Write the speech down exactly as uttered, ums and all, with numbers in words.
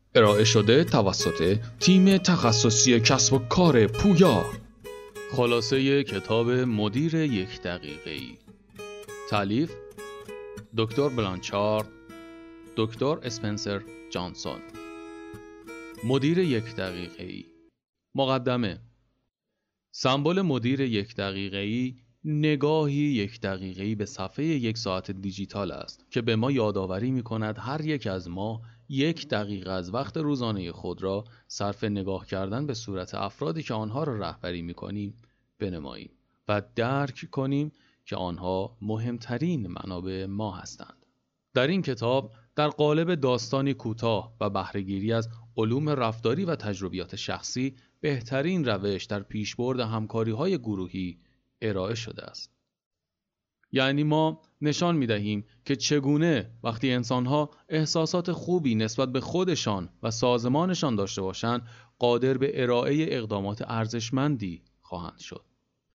ارائه شده توسط تیم تخصصی کسب و کار پویا. خلاصه کتاب مدیر یک دقیقه‌ای. تالیف دکتر بلانچارد، دکتر اسپنسر جانسون. مدیر یک دقیقه‌ای. مقدمه. سمبل مدیر یک دقیقه‌ای نگاهی یک دقیقه‌ای به صفحه یک ساعت دیجیتال است که به ما یادآوری می‌کند هر یک از ما یک دقیقه از وقت روزانه خود را صرف نگاه کردن به صورت افرادی که آنها را رهبری می‌کنیم بنماییم و درک کنیم که آنها مهمترین منابع ما هستند. در این کتاب در قالب داستانی کوتاه و بهره‌گیری از علوم رفتاری و تجربیات شخصی بهترین روش در پیشبرد همکاری‌های گروهی ارائه شده است. یعنی ما نشان می‌دهیم که چگونه وقتی انسان‌ها احساسات خوبی نسبت به خودشان و سازمانشان داشته باشند، قادر به ارائه اقدامات ارزشمندی خواهند شد.